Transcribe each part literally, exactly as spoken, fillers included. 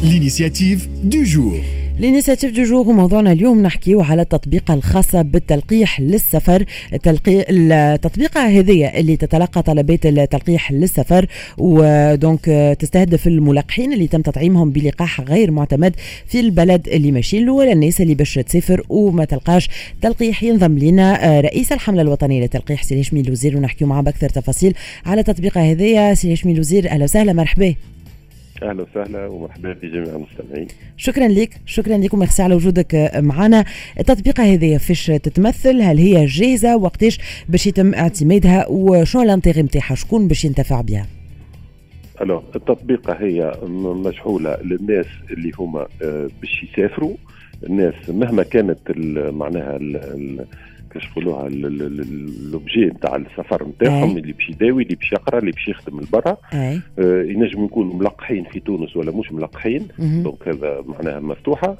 L'initiative du jour. الانيسياتيف دو جور وموضوعنا اليوم نحكيو على التطبيقة الخاصة بالتلقيح للسفر. التلقي... التطبيقة هذه اللي تتلقى طلبات التلقيح للسفر ودونك تستهدف الملقحين اللي تم تطعيمهم بلقاح غير معتمد في البلد اللي ماشيين له، ولا الناس اللي باش تسافر وما تلقاش تلقيح. ينضم لنا رئيس الحملة الوطنية للتلقيح سي هاشمي الوزير ونحكيو معاه بأكثر تفاصيل على التطبيقة هذه. سي هاشمي الوزير أهلا وسهلا، مرحبا. اهلا وسهلا ومرحبا بجميع المستمعين. شكرا لك شكرا لكم وميرسي على وجودك معنا. التطبيقه هذه فيش تتمثل؟ هل هي جاهزه؟ وقتاش باش يتم اعتمادها؟ وشنو الانتيغ نتاعها؟ شكون باش ينتفع بها؟ الو التطبيقه هي مشحوله للناس اللي هما باش يسافروا، الناس مهما كانت معناها كيش يقولوها لوبجي نتاع السفر نتاعهم، اللي باش يداوي، اللي باش يقرا، اللي باش يخدم البرا. آه ينجم يكونوا ملقحين في تونس ولا مش ملقحين، دونك هذا معناها مفتوحه.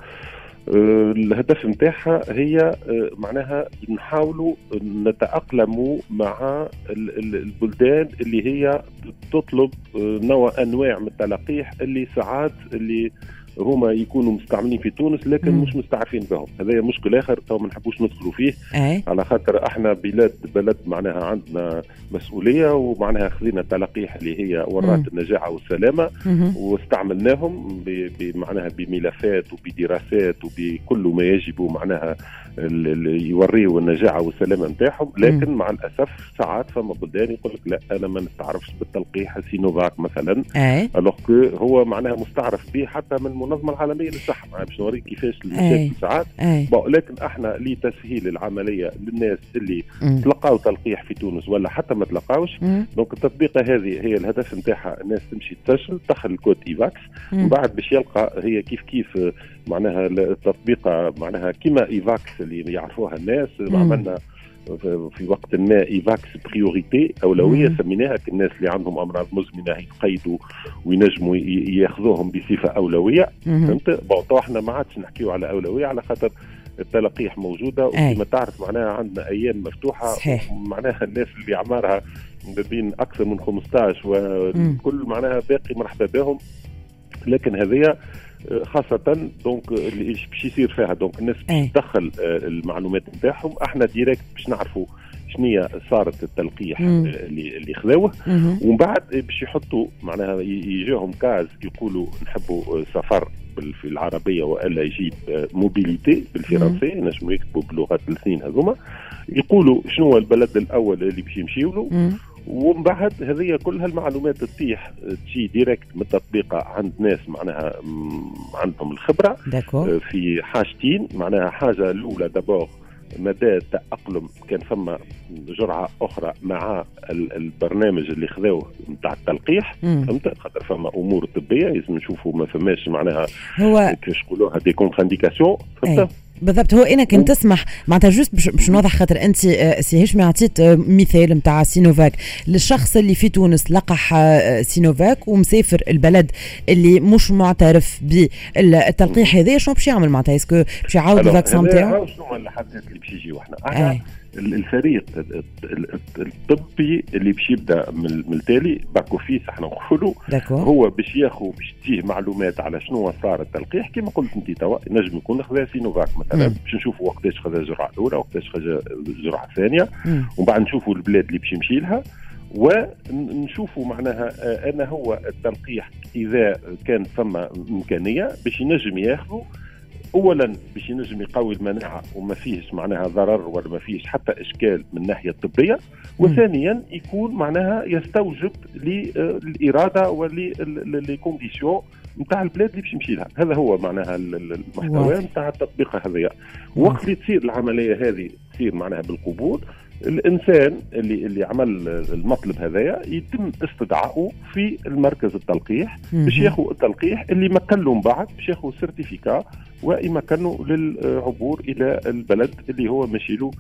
آه الهدف نتاعها هي آه معناها نحاولوا نتأقلموا مع البلدان اللي هي تطلب آه نوع انواع من التلقيح اللي ساعات اللي هما يكونوا مستعملين في تونس لكن مم. مش مستعرفين بهم. هذا مشكل اخر تو ما نحبوش ندخلوا فيه. أي. على خاطر احنا بلاد بلد معناها عندنا مسؤوليه ومعناها خذينا تلقيح اللي هي ورات النجاعه والسلامه مم. واستعملناهم بمعناها بملفات وبدراسات وبكل ما يجب معناها يوريوا النجاعه والسلامه نتاعهم، لكن مم. مع الاسف ساعات فما بلدان يقول لك لا انا ما نستعرفش بالتلقيح سينوفاك مثلا، الوغ هو معناها مستعرف به حتى من المنظمة العالمية للصحة، باش نوريك كيفاش المشاكل ساعات. لكن احنا لتسهيل العملية للناس اللي مم. تلقاو تلقيح في تونس ولا حتى ما تلقاوش، دونك التطبيقة هذه هي الهدف نتاعها الناس تمشي تسجل تدخل الكود ايفاكس، من بعد باش يلقى هي كيف كيف معناها التطبيقة معناها كيما ايفاكس اللي يعرفوها الناس. عملنا في وقت ما ايفاكس بريوريتي اولويه، مم. سميناها الناس اللي عندهم امراض مزمنه يتقيدوا وينجموا ياخذوهم بصفه اولويه. فهمت؟ بون احنا ما عادش نحكيو على اولويه على خاطر التلقيح موجوده، وكما تعرف معناها عندنا ايام مفتوحه. صحيح. معناها الناس اللي اعمارها بين اكثر من خمسطاش وكل معناها باقي مرحبا بهم، لكن هذه خاصة دونك اللي باش يصير فيها دونك الناس باش تدخل المعلومات نتاعهم، احنا ديريكت باش نعرفوا شنية صارت التلقيح مم. اللي اللي خذاوه، ومن بعد باش يحطوا معناها يجيهم كاز يقولوا نحبوا سفر في العربية والا يجيب موبيليتي بالفرنسية، نجموا يكتبوا بلغات الاثنين هذوما، يقولوا شنو البلد الاول اللي باش يمشيوا له، ومن بعد هذه كلها المعلومات تطيح تجي ديريكت من التطبيقة عند ناس معناها عندهم الخبرة داكو. في حاجتين، معناها حاجة الأولى دابور مدى تأقلم، كان فما جرعة أخرى مع البرنامج اللي خذوه نتاع التلقيح، فهمت؟ خاطر فما أمور طبية لازم نشوفوا ما فماش معناها هو كيش يقولوها دي كونترانديكاسيون، فهمت؟ بالضبط. هو انا كنت تسمح معناتها جوست باش باش نوضح، خاطر انت سي هاشمي عطيت مثال نتاع سينوفاك للشخص اللي في تونس لقح سينوفاك ومسافر البلد اللي مش معترف بالتلقيح هذا، شنو باش يعمل معناتها؟ اسكو باش يعاود الفاكسان نتاعو؟ شنو الحاجات اللي باش يجيو احنا احنا الفريق الطبي اللي باش يبدا من التالي باك اوفيس احنا نقولوا هو باش ياخذ باش تجيه معلومات على شنو صار التلقيح. كما قلت انت توا نجم يكون خذا سينوفاك مثلا، باش نشوفوا وقتاش خذا الجرعه الاولى وقتاش خذا الجرعه الثانيه، ومن بعد نشوفوا البلاد اللي باش يمشي لها، ونشوفوا معناها انا هو التلقيح اذا كان ثم امكانيه باش ينجم ياخذوا اولا باش ينجم يقوي المناعه وما فيهش معناها ضرر ولا ما فيهش حتى اشكال من الناحيه الطبيه، وثانيا يكون معناها يستوجب للاراده وللكونديسيون نتاع البلاد اللي باش يمشي لها. هذا هو معناها المحتوى نتاع التطبيق هذايا. وقت اللي تصير العمليه هذه تصير معناها بالقبول، الانسان اللي اللي عمل المطلب هذايا يتم استدعائه في المركز التلقيح باش ياخذ التلقيح اللي مكنوا من بعد باش ياخذ سيرتيفيكا ويمكنوا للعبور الى البلد اللي هو ماشي له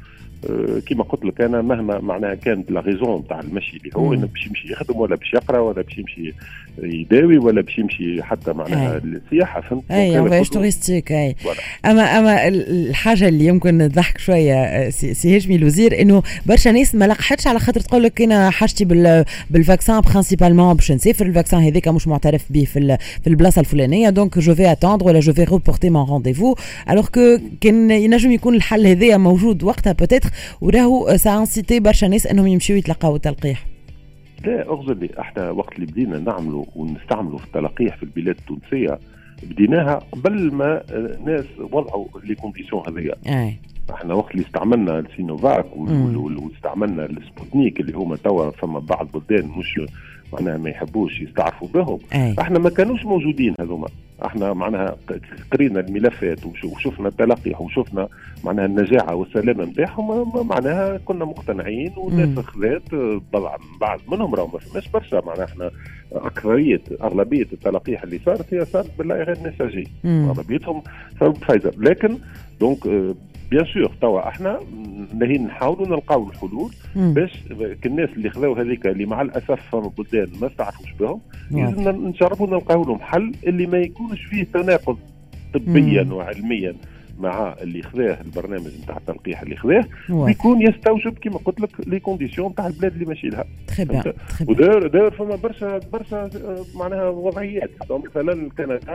كما قلت لك انا مهما معناها كانت لا ريزون تاع المشي اللي هو انه باش يمشي يخدم ولا باش يقرا ولا باش يمشي يداوي ولا باش يمشي حتى معناها السياحه فهمت اي فواياج توريستيك اي اما اما الحاجه اللي يمكن نضحك شويه سي هاشمي الوزير انه برشا ناس ما لقحتش على خاطر تقول لك انا حاجتي بال بالفاكسان برينسيبالمون باش نسافر الفاكسان هذاك مش معترف به في في البلاصه الفلانيه دونك جو في اتوندر ولا جو في ريبورتي مون رونديفو الوغ كو كان ينجم يكون الحل هذايا موجود وقتها بوتيتر وراهو سا انسيتي برشا ناس انهم يمشيو يتلقاو التلقيح. لا اغزر لي احنا وقت اللي بدينا نعملوا ونستعملوا في التلقيح في البلاد التونسيه بديناها قبل ما الناس وضعوا لي كونديسيون هذيا. اي احنا وقت اللي استعملنا السينوفاك واستعملنا السبوتنيك اللي هما توا فما بعض بلدان مش معناها ما يحبوش يستعرفوا بهم. أي. احنا ما كانوش موجودين هذوما، احنا معناها قرينا الملفات وشفنا التلقيح وشفنا معناها النجاعه والسلامه نتاعهم، معناها كنا مقتنعين والناس خذات بعض منهم راهو ما فماش برشا، معناها احنا اكثريه اغلبيه التلقيح اللي صارت هي صارت بالله غير نساجي، اغلبيتهم صاروا بفايزر. لكن دونك بيان سور توا احنا نهين نحاولوا نلقاو الحلول باش الناس اللي خذاو هذيك اللي مع الاسف فما بلدان ما استعرفوش بهم لازم نجربوا نلقاو لهم حل اللي ما يكونش فيه تناقض طبيا مم. وعلميا مع اللي خذاه البرنامج نتاع التلقيح اللي خذاه ويكون يستوجب كما قلت لك لي كونديسيون تاع البلاد اللي ماشي لها. ودار دار فما برشا برشا معناها وضعيات، مثلا كندا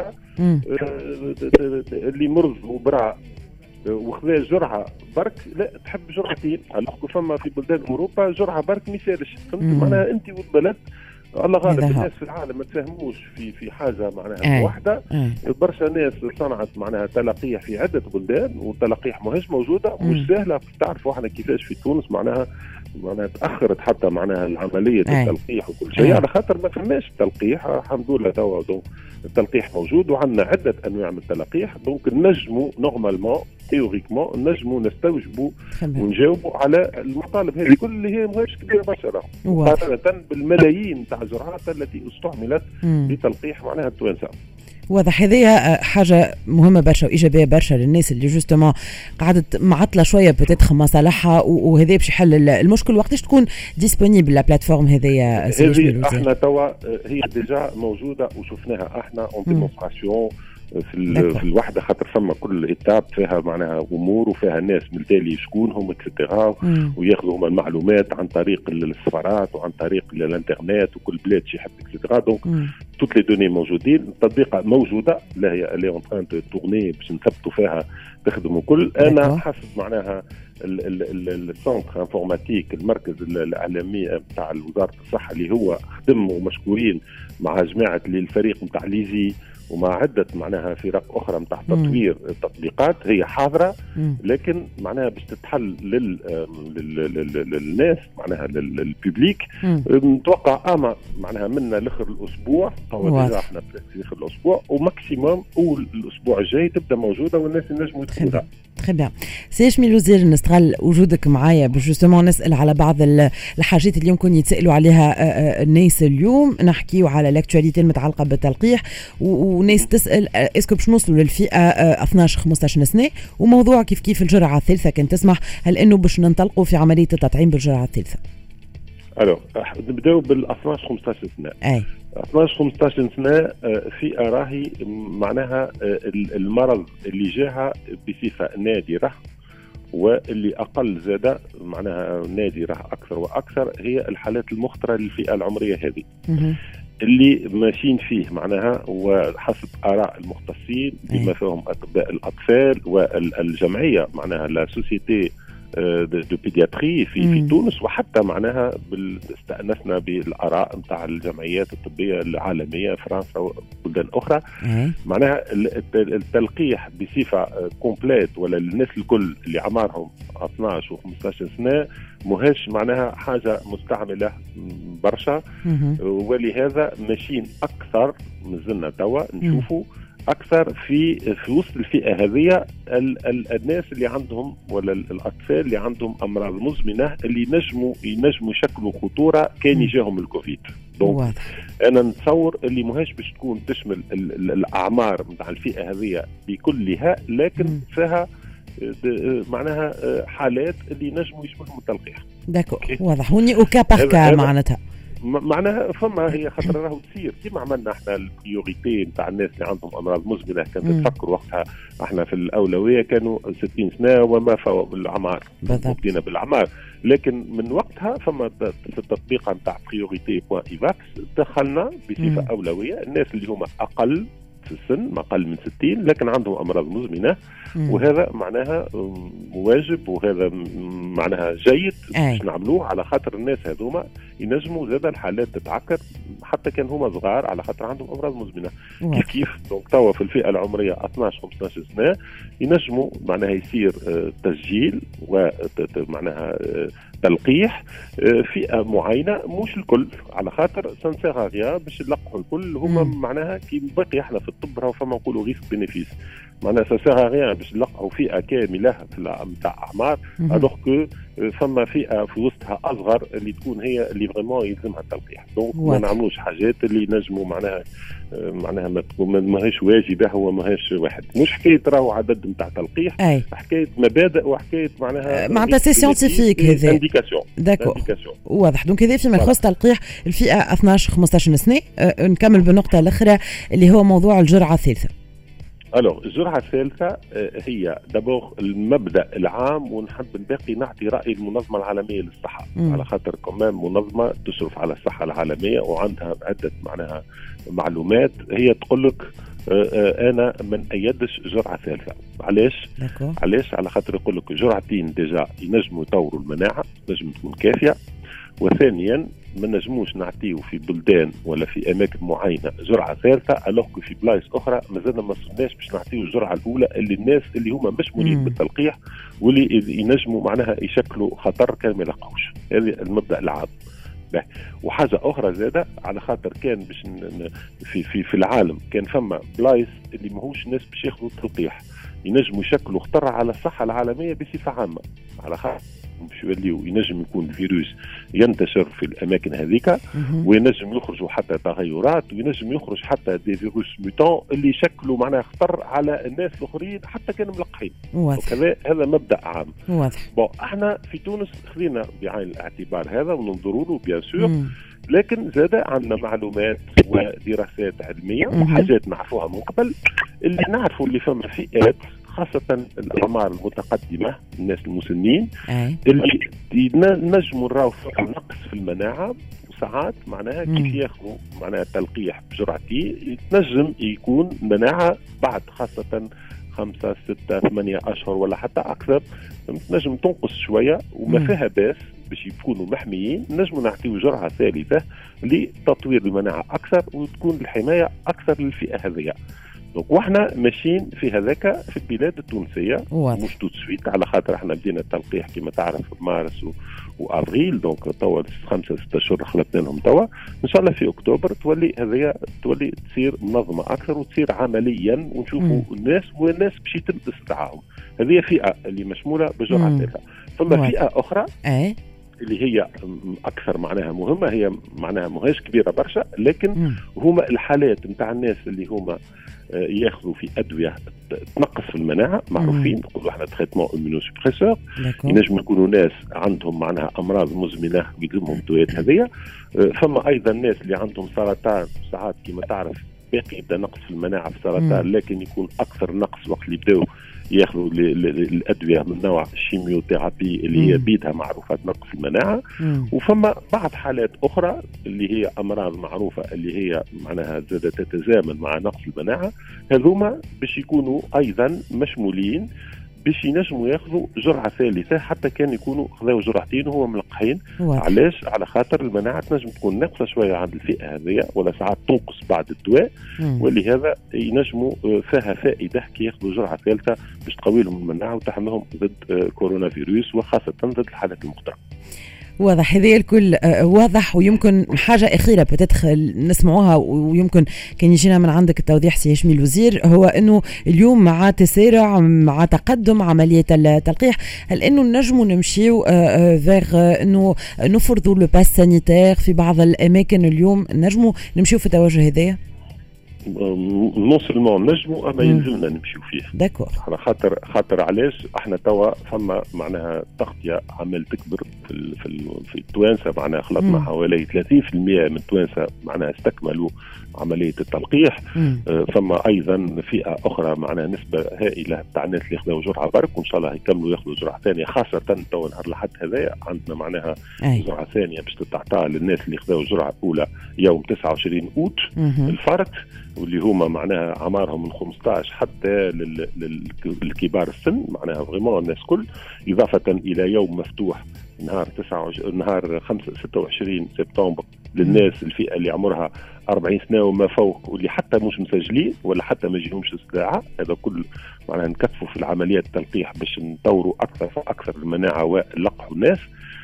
اللي مرض وبرع وخذا جرعه برك لا تحب جرعتين، الوغ فما في بلدان اوروبا جرعه برك ما يسالش، فهمت معناها انت والبلد الله غالب الناس في العالم ما تفهموش في في حاجه معناها واحده. برشا ناس صنعت معناها تلقيح في عده بلدان والتلقيح ماهيش موجوده مش سهله. تعرفوا احنا كيفاش في تونس معناها معناها تاخرت حتى معناها عمليه التلقيح وكل شيء على خاطر ما فماش تلقيح. الحمد لله توا التلقيح موجود وعندنا عده انواع من التلقيح، دونك نجموا نورمالمون تيوريكمون نجموا نستوجبوا ونجاوبوا على المطالب هذه كل اللي هي ماهيش كبيره برشا مقارنه بالملايين تاع الجرعات التي استعملت لتلقيح معناها التوانسه. واضح هذه حاجة مهمة برشا وإيجابية برشا للناس اللي جوستومون قعدت معطلة شوية بتدخل مصالحها وهذا باش يحل المشكل. وقتاش تكون ديسبونيبل لا بلاتفورم هذه؟ هذه احنا توا هي ديجا موجودة وشفناها احنا اون ديمونستراسيون في في الوحده، خاطر فما كل ايتاب فيها معناها امور وفيها ناس من تالي شكونهم اكسترا وياخذوا هما المعلومات عن طريق السفارات وعن طريق الانترنت وكل بلاد شي يحب اكسترا. دونك توت لي دوني موجودين، التطبيقه موجوده لا هي اللي اون تران تورني باش نثبتوا فيها تخدموا كل. انا حسب معناها السنتر انفورماتيك المركز الاعلامي نتاع وزاره الصحه اللي هو خدم ومشكورين مع جماعه الفريق نتاع ليزي ومع عدة معناها فرق أخرى متاع تطوير التطبيقات هي حاضرة، لكن معناها باش تتحل لل... لل... للناس معناها للببليك نتوقع أما معناها منا لآخر الأسبوع طبعا احنا في آخر الأسبوع وماكسيموم أول الأسبوع الجاي تبدأ موجودة والناس ينجموا يدخلوها. تري بيان. سي هاشمي الوزير نستغل وجودك معايا باش جوستومون نسال على بعض الحاجات اللي يمكن يتسالوا عليها الناس اليوم. نحكيو على الاكtualité المتعلقه بالتلقيح وناس تسال اسكو باش نوصلوا للفئه اثناش خمسطاش سنه، وموضوع كيف كيف الجرعه الثالثه كان تسمح، هل انه باش ننطلقوا في عمليه التطعيم بالجرعه الثالثه؟ الو نبداو بال اثناش خمسطاش سنه. اي اثناش خمسطاش سنه فئه راهي معناها المرض اللي جاها بصفه نادره واللي اقل زاده معناها نادره اكثر واكثر هي الحالات المخطره للفئه العمريه هذه اللي ماشيين فيه معناها وحسب اراء المختصين بما فيهم اطباء الاطفال والجمعيه معناها لا سوسيتي دو بيدياتري في في تونس، وحتى معناها استأنسنا بالاراء نتاع الجمعيات الطبيه العالميه فرنسا وبلدان اخرى. معناها التلقيح بصفه كومبليت ولا للناس الكل اللي عمرهم اثناش وخمسطاش سنه ماهيش معناها حاجه مستعمله برشا، ولهذا ماشيين اكثر مازلنا توا نشوفوا اكثر في في وسط الفئه هذه ال ال الناس اللي عندهم ولا الاطفال اللي عندهم امراض مزمنه اللي ينجموا ينجموا يشكلوا خطوره كان يجاهم الكوفيد. دونك انا نتصور اللي ماهيش باش تكون تشمل ال ال الاعمار نتاع الفئه هذه بكلها، لكن فيها معناها حالات اللي نجموا يشملهم التلقيح. داكو واضح هوني اوكا باركا معناتها معناها فما هي خاطر راهو تصير كيما عملنا احنا البريوريتي نتاع الناس اللي عندهم امراض مزمنه. كان تفكر وقتها احنا في الاولويه كانوا ستين سنه وما فوق بالاعمار بدينا بالاعمار. لكن من وقتها فما في التطبيق نتاع بريوريتي بوان ايفاكس دخلنا بصفه اولويه الناس اللي هما اقل في السن ما أقل من ستين لكن عندهم أمراض مزمنة. مم. وهذا معناها واجب وهذا معناها جيد باش نعملوه على خاطر الناس هذوما ينجموا زاد الحالات تتعكر حتى كان هما صغار على خاطر عندهم أمراض مزمنة. كيف كيف دونك توا في الفئة العمرية اثناش خمسطاش سنة ينجموا معناها يصير تسجيل ومعناها تلقيح فئة معينة مش الكل على خاطر سانسيغاريا باش يلقحوا الكل هما معناها كي باقي احنا في الطب راهو فما نقولوا ريسك بينيفيس معناها سانسيغاريا باش نلقحوا فئة كاملة في نتاع أعمار الوغ كو فما فئة في وسطها أصغر اللي تكون هي اللي فريمون يلزمها التلقيح. دونك ما نعملوش حاجات اللي نجموا معناها معناها ما تكون ماهيش واجبة هو ماهيش واحد مش حكاية راهو عدد نتاع تلقيح أي. حكاية مبادئ وحكاية معناها معناتها سي سيانتيفيك هذا انديكاسيون داكور واضح. دونك هذا فيما يخص تلقيح الفئة اثناش خمسطاش سنة. أه نكمل بالنقطة الأخرى اللي هو موضوع الجرعة الثالثة. الو الجرعه الثالثه هي دابور المبدا العام ونحب الباقي نعطي راي المنظمه العالميه للصحه مم. على خاطر كمان منظمه تشرف على الصحه العالميه وعندها عده معناها معلومات هي تقول لك انا من ايدش جرعه ثالثه. علاش؟ علاش؟ على خاطر يقول لك جرعتين ديجا ينجموا يطوروا المناعه تنجم تكون كافيه. وثانيا ما نجموش نعطيو في بلدان ولا في اماكن معينه جرعه ثالثه الوغ في بلايص اخرى مازلنا ما وصلناش باش نعطيو الجرعه الاولى اللي الناس اللي هما مش مولين بالتلقيح واللي ينجموا معناها يشكلوا خطر كان ما يلقاوش. هذا المبدا العام. وحاجه اخرى زاده على خاطر كان باش في في في العالم كان فما بلايص اللي ماهوش ناس باش ياخذوا التلقيح ينجموا يشكلوا خطر على الصحه العالميه بصفه عامه على خاطر باش يوليو ينجم يكون الفيروس ينتشر في الاماكن هذيك وينجم يخرجوا حتى تغيرات وينجم يخرج حتى دي فيروس ميوتون اللي يشكلوا معناها خطر على الناس الاخرين حتى كانوا ملقحين. وكذا هذا مبدا عام واضح. بون احنا في تونس خلينا بعين الاعتبار هذا وننظروا له بيان سور لكن زاد عندنا معلومات ودراسات علميه وحاجات نعرفوها من قبل اللي نعرفوا اللي فما فئات خاصة الأعمار المتقدمة الناس المسنين أي. اللي نجموا نراو نقص في المناعة وساعات معناها مم. كيف ياخذوا معناها تلقيح بجرعتين يتنجم يكون مناعة بعد خاصة خمسة ستة ثمانية أشهر ولا حتى أكثر نجم تنقص شوية وما فيها باس باش يكونوا محميين نجموا نعطيو جرعة ثالثة لتطوير المناعة أكثر وتكون الحماية أكثر للفئة هذه. واحنا ماشيين في هذاك في البلاد التونسيه مش توت سويت على خاطر احنا بدينا التلقيح كما تعرف في مارس و... وابريل دونك توا خمسة ستة اشهر خلطنا لهم توا ان شاء الله في اكتوبر تولي هذه تولي تصير منظمه اكثر وتصير عمليا ونشوفوا الناس والناس باش يتم استدعائهم. هذه فئه اللي مشموله بجرعه ثالثه. ثم فئه اخرى أي. اللي هي اكثر معناها مهمه هي معناها ماهيش كبيره برشا لكن مم. هما الحالات نتاع الناس اللي هما ياخذوا في ادويه تنقص في المناعه معروفين نقولوا احنا تريتمون امينوسبريسور ينجم يكونوا ناس عندهم معناها امراض مزمنه ويلزمهم الدويات هذيا. فما ايضا ناس اللي عندهم سرطان ساعات كما تعرف باقي يبدا نقص في المناعه في السرطان لكن يكون اكثر نقص وقت اللي يبداو ياخذوا الادويه من نوع الشيميوثيرابي اللي هي بيدها معروفه نقص المناعه. مم. وفما بعض حالات اخرى اللي هي امراض معروفه اللي هي معناها زادة تتزامن مع نقص المناعه هذوما باش يكونوا ايضا مشمولين باش ينجموا ياخذوا جرعه ثالثه حتى كان يكونوا خذوا جرعتين وهو ملقحين. علاش؟ على خاطر المناعه تنجم تكون ناقصه شويه عند الفئه هذه ولا ساعات تنقص بعد الدواء ولهذا ينجموا فيها فائده كي ياخذوا جرعه ثالثه باش تقوي لهم المناعه وتحميهم ضد كورونا فيروس وخاصه ضد الحالات المختلفه. واضح هذه الكل واضح. ويمكن حاجة أخيرة بتدخل نسمعوها ويمكن كان يجينا من عندك التوضيح سي هشمي الوزير هو أنه اليوم مع تسارع مع تقدم عملية التلقيح هل أنه نجموا نمشيو فيغ أنه نفرضوا لو باس سانيتير في بعض الأماكن اليوم نجموا نمشيو في التوجه هذايا؟ نون سلمون نجموا اما يلزمنا نمشيو فيه. داكور. على خاطر خاطر علاش احنا توا فما معناها تغطيه عمال تكبر في ال في ال في التوانسه، معناها خلطنا حوالي ثلاثين بالمئة من التوانسه معناها استكملوا عمليه التلقيح. آه فما ايضا فئه اخرى معناها نسبه هائله تاع الناس اللي ياخذوا جرعه برك، وان شاء الله يكملوا ياخذوا جرعه ثانيه، خاصه تو نهار الأحد هذايا عندنا معناها أي. جرعه ثانيه باش تتعطى للناس اللي ياخذوا الجرعه الاولى يوم تسعة وعشرين أوت الفرد، واللي هما معناها اعمارهم من خمسة عشر حتى للكبار السن، معناها فريمون الناس كل، اضافه الى يوم مفتوح نهار تسعة نهار خمسة ستة وعشرين سبتمبر للناس الفئه اللي عمرها أربعين سنه وما فوق، واللي حتى مش مسجلين ولا حتى ما يجيهمش استدعاء. هذا كل معناها نكثفوا في العمليات التلقيح باش نطوروا اكثر فاكثر المناعه ولقحوا الناس.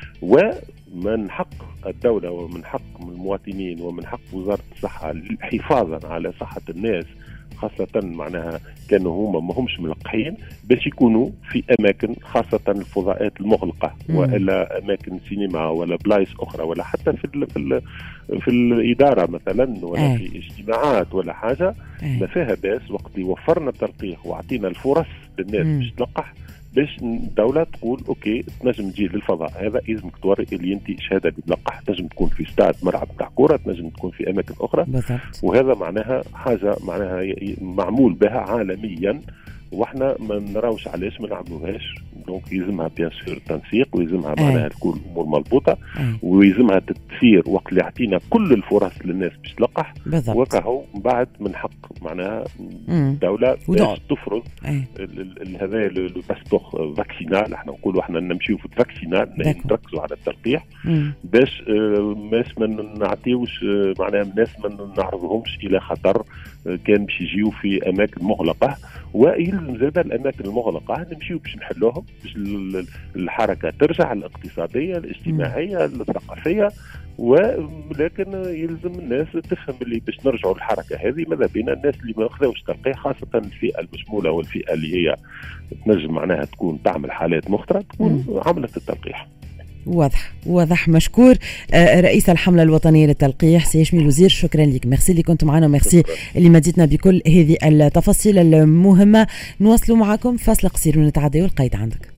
ومن حق الدوله ومن حق المواطنين ومن حق وزاره الصحه حفاظا على صحه الناس، خاصة معناها كانوا هما ما همش ملقحين، باش يكونوا في أماكن خاصة الفضاءات المغلقة مم. ولا أماكن سينما ولا بلايص أخرى، ولا حتى في ال في ال في الإدارة مثلا، ولا أي. في اجتماعات ولا حاجة أي. ما فيها باس وقت وفرنا التلقيح وعطينا الفرص للناس باش تلقح، باش الدولة تقول اوكي تنجم تجي للفضاء هذا يلزمك توري اللي انت شهادة اللي تلقح، تنجم تكون في استاد ملعب تاع كورة، تنجم تكون في اماكن اخرى بالضبط. وهذا معناها حاجة معناها معمول بها عالميا، واحنا ما نراوش علاش ما نعملوهاش. دونك يلزمها بيان سور تنسيق، ويلزمها معناها تكون الامور مضبوطه، ويلزمها تسير وقت اللي يعطينا كل الفرص للناس باش تلقح. وكهو بعد من حق معناها الدوله باش تفرض هذا الباسبور فاكسينال. احنا نقولوا احنا نمشيو في الفاكسينال، نركزوا على التلقيح باش باش ما نعطيوش معناها الناس ما نعرضهمش الى خطر كان باش يجيو في اماكن مغلقه. ويلزم زاد الاماكن المغلقه نمشيو باش نحلوهم، باش الحركه ترجع الاقتصاديه الاجتماعيه الثقافيه. ولكن يلزم الناس تفهم اللي باش نرجعوا للحركه هذه ماذا بينا الناس اللي ما اخذوش تلقيح، خاصه الفئه المشموله والفئه اللي هي تنجم معناها تكون تعمل حالات مخطره تكون مم. عملت التلقيح. واضح واضح. مشكور رئيس الحملة الوطنية للتلقيح سي هاشمي الوزير، شكرا لك. ميرسي اللي كنت معنا، وميرسي اللي مديتنا بكل هذه التفاصيل المهمة. نواصلوا معكم فاصل قصير ونتعدى والقيد عندك.